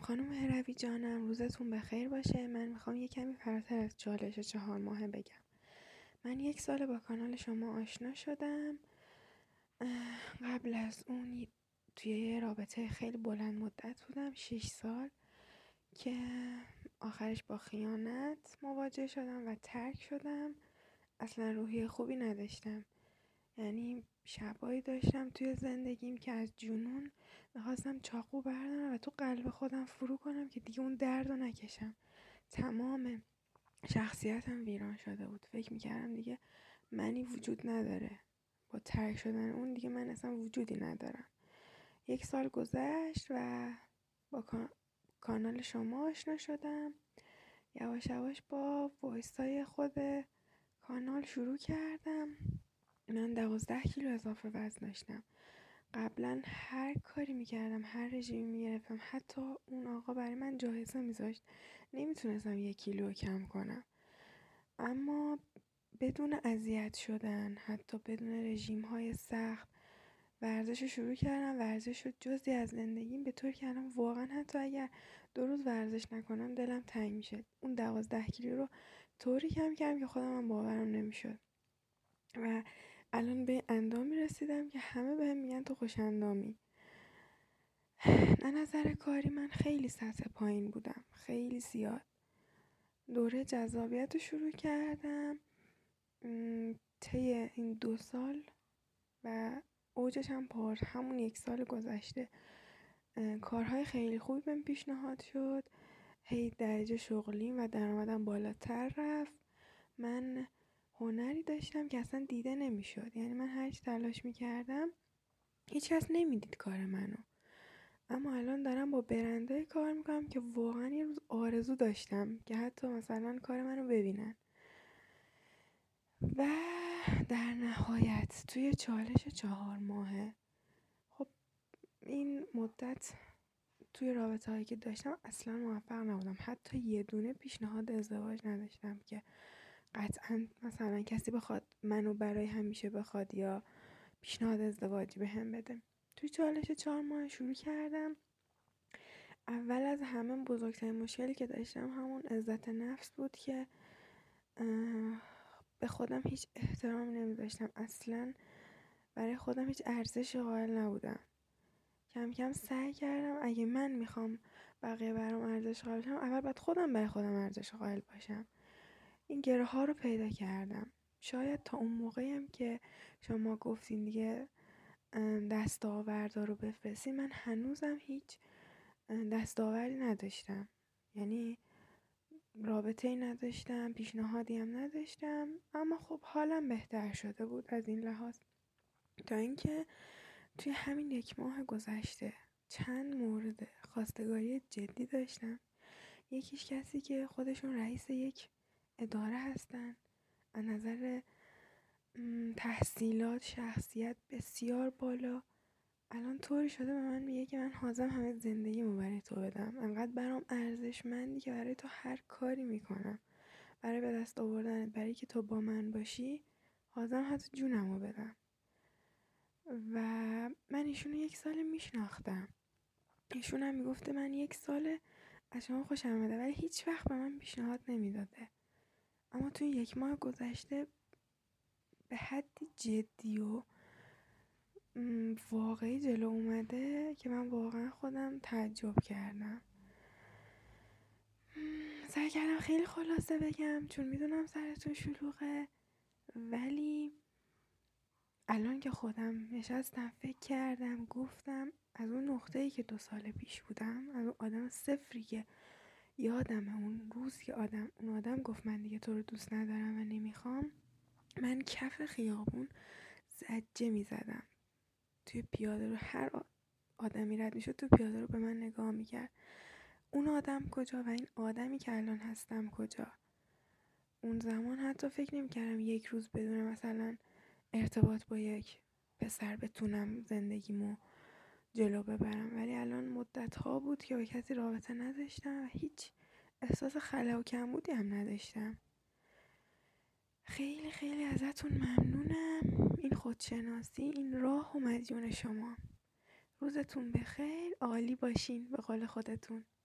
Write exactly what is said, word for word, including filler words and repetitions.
خانم هروی جانم، روزتون بخیر باشه. من میخوام یه کمی فراتر از چالش چهار ماهه بگم. من یک سال با کانال شما آشنا شدم. قبل از اون توی یه رابطه خیلی بلند مدت بودم، شش سال، که آخرش با خیانت مواجه شدم و ترک شدم. اصلا روحیه خوبی نداشتم. یعنی شبایی داشتم توی زندگیم که از جنون میخواستم چاقو بردارم و تو قلب خودم فرو کنم که دیگه اون درد رو نکشم. تمام شخصیتم ویران شده بود. فکر میکردم دیگه منی وجود نداره. با ترک شدن اون دیگه من اصلا وجودی ندارم. یک سال گذشت و با کانال شما آشنا شدم. یواش یواش با وایسای خود کانال شروع کردم. من دوازده کیلو اضافه وزن داشتم. قبلا هر کاری میکردم، هر رژیمی میگرفتم، حتی اون آقا برای من جایزه میذاشت، نمیتونستم یک کیلو کم کنم. اما بدون اذیت شدن، حتی بدون رژیم های سخت، ورزش رو شروع کردم. ورزش شد جزئی از زندگیم، به طور که الان واقعا حتی اگر دو روز ورزش نکنم دلم تنگ میشه. اون دوازده کیلو رو طوری کم کردم که خودم هم باورم نمیشد و الان به اندامی رسیدم که همه بهم میگن تو خوش اندامی. نه نظر کاری من خیلی سطح پایین بودم، خیلی زیاد. دوره جذابیت رو شروع کردم طی این دو سال و اوجش هم پار همون یک سال گذشته. کارهای خیلی خوبی بهم پیشنهاد شد، هی درجه شغلیم و درآمدم بالاتر رفت. من هنری داشتم که اصلا دیده نمیشد. یعنی من هرچی تلاش میکردم هیچ کس نمیدید کار منو. اما الان دارم با برندهای کار میکنم که واقعا یه روز آرزو داشتم که حتی مثلا کار منو ببینن. و در نهایت توی چالش چهار ماهه، خب این مدت توی رابطه هایی که داشتم اصلا موفق نبودم. حتی یه دونه پیشنهاد ازدواج نداشتم که قطعا مثلا کسی بخواد منو برای همیشه بخواد یا پیشنهاد ازدواجی به هم بده. توی چالش چهار ماه شروع کردم. اول از همه بزرگترین مشکلی که داشتم همون عزت نفس بود که به خودم هیچ احترام نمیذاشتم. اصلا برای خودم هیچ ارزش قائل نبودم. کم کم سعی کردم اگه من میخوام بقیه برام ارزش قائل باشم، اول باید خودم برای خودم ارزش قائل باشم. این گره ها رو پیدا کردم. شاید تا اون موقعی هم که شما گفتین دیگه دستاوردا رو بفرستی، من هنوزم هیچ دستاوردی نداشتم. یعنی رابطه ای نداشتم، پیشنهادی هم نداشتم، اما خب حالم بهتر شده بود از این لحاظ. تا اینکه توی همین یک ماه گذشته چند مورد خواستگاری جدی داشتم. یکیش کسی که خودشون رئیس یک اداره هستن، از نظر تحصیلات شخصیت بسیار بالا. الان طوری شده به من میگه که من حاضرم همه زندگیمو برای تو بدم. انقدر برام ارزشمندی که برای تو هر کاری میکنم، برای به دست آوردنت، برای که تو با من باشی حاضرم حتی جونمو بدم. و من ایشونو یک سال میشناختم. ایشون هم میگفته من یک سال از شما خوشم اومده، ولی هیچ وقت به من پیشنهاد نمیداده. اما توی یک ماه گذشته به حدی جدی و واقعی جلو اومده که من واقعا خودم تعجب کردم. سعی کردم خیلی خلاصه بگم چون میدونم سرتون شلوغه، ولی الان که خودم نشستم فکر کردم، گفتم از اون نقطه‌ای که دو سال پیش بودم، از اون آدم صفری که یادمه اون روز که آدم اون آدم گفت من دیگه تو رو دوست ندارم و نمیخوام، من کف خیابون زجه میزدم. توی پیاده رو هر آدمی رد میشد تو پیاده رو به من نگاه میکرد. اون آدم کجا و این آدمی که الان هستم کجا؟ اون زمان حتی فکر نمیکردم یک روز بدون مثلا ارتباط با یک پسر بتونم زندگیمو جلو ببرم، ولی الان مدت ها بود که با کسی رابطه نداشتم و هیچ احساس خلا و کمبودی هم نداشتم. خیلی خیلی ازتون ممنونم. این خودشناسی، این راه و مدیون شما. روزتون بخیر، عالی باشین به قول خودتون.